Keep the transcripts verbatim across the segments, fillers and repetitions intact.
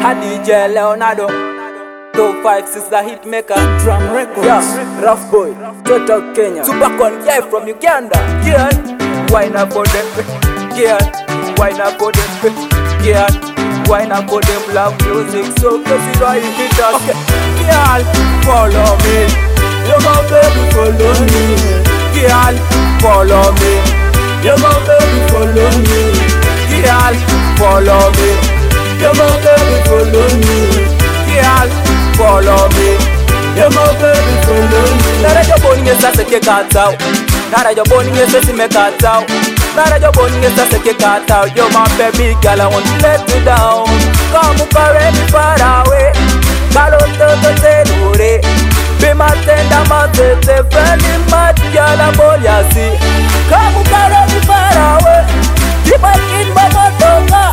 A D J Leonardo, top five sister hit maker, Drum Records. yeah, rough boy, Toto Kenya, Supercon guy from Uganda, yeah, wine up for them, yeah, wine up for them, yeah, wine up for them, love music, so crazy right hit us, okay, yeah, follow me, you my baby follow me, yeah, follow me, you my baby follow me, yeah, follow me. You my baby follow me, girl, follow me. You my baby follow me. Nara jo boni yesa seke katao, nara jo boni yesa sime katao, nara jo boni yesa seke katao. You my baby girl, I want to let you down. Come carry me far away, kalo toto te dure. Be my tender, my tete, friendly mad girl, I'm all ya see. Come carry me far away, keep my in my motor.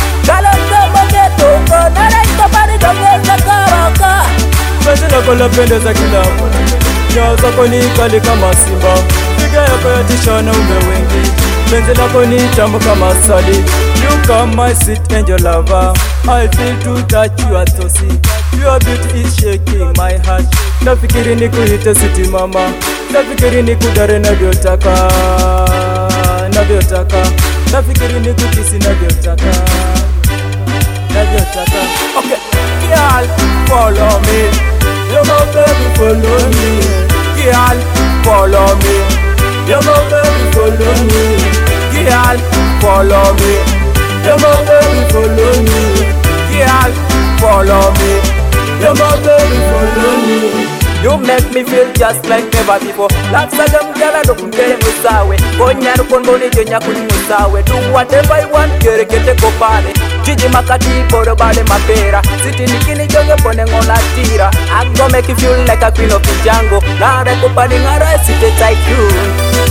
Penzi lako lapendeza kila mtu, nyayo zako ni kali kama simba, figa yako yatisha na ume wengi, penzi lako ni tamu kama asali. You come my sweet angel lover, I feel to touch you are so sweet. Your beauty is shaking my heart. Nafikiri nikuite sweet mama, nafikiri nikudare navyotaka, navyotaka, nafikiri nikukisi navyotaka, navyotaka. Okay, girl, follow me. You my baby follow me, girl, follow me. You my baby follow me, girl, follow me. You my baby follow me, girl, follow me. You my baby follow me. You make me feel just like never before. Like Saddam girl, I don't care musawe. Konya no konboni jenya kuni musawe. Do whatever you want, kere kete kopale. Gigi makati poro bale mapera. Siti nikini jonge pone ngona tira. I'm gonna make you feel like a queen of the jungle. Nare kopani ngara site tycoon.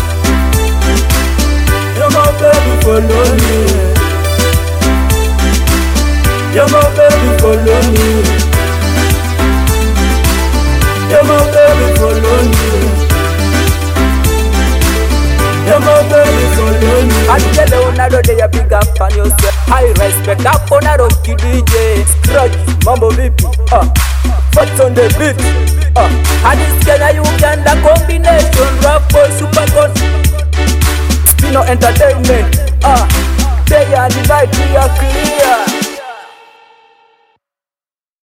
You my baby follow me. You my baby follow me. You my baby follow me. You my baby follow me. I tell Leonardo they a big up on yourself. I respect up on a rocky D J. Scratch, Mambo V P, uh, Foot on the beat, uh, and this Kenya Uganda combination. Rap boy, Supercon, Spino Entertainment, uh, day and night we are clear.